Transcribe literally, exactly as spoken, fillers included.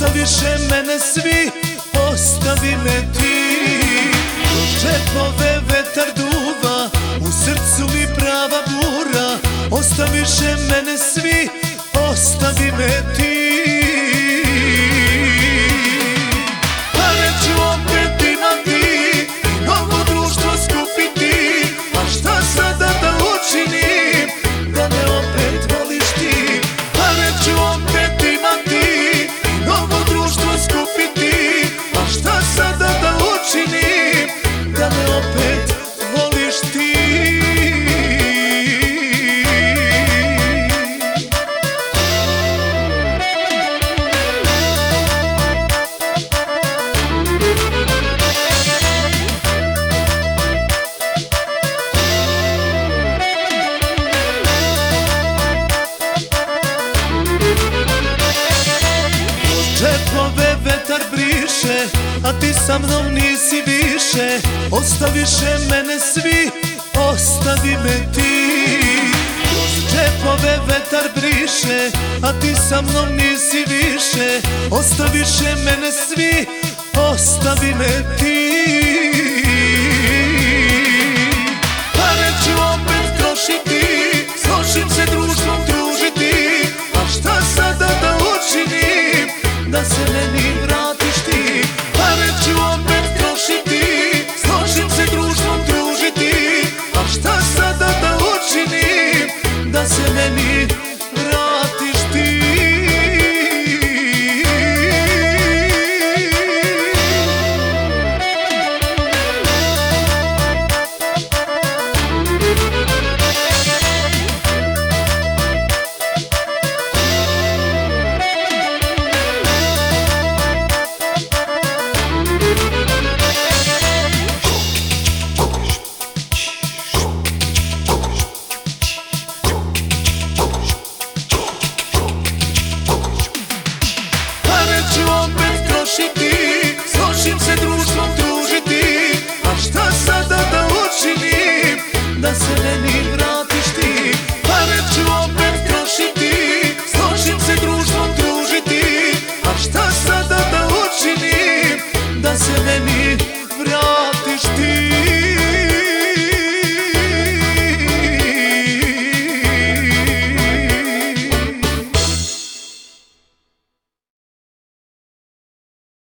Ostaviše mene svi, ostavi me ti. Kroz džepove vetar duva, u srcu mi prava bura. Ostaviše mene svi, ostavi me ti. Pare ću opet imati i novo društvo skupiti. A šta sada da učinim, da me opet voliš ti? Pare ću opet imati i novo društvo skupiti. A šta sada da učinim, da me opet voliš ti? Džepove vetar briše, a ti sa mnom nisi više. Ostaviše mene svi, ostavi me ti. Kroz džepove vetar briše, a ti sa mnom nisi više. Ostaviše mene svi, ostavi me ti. Pare ću opet trošiti, složim se društvo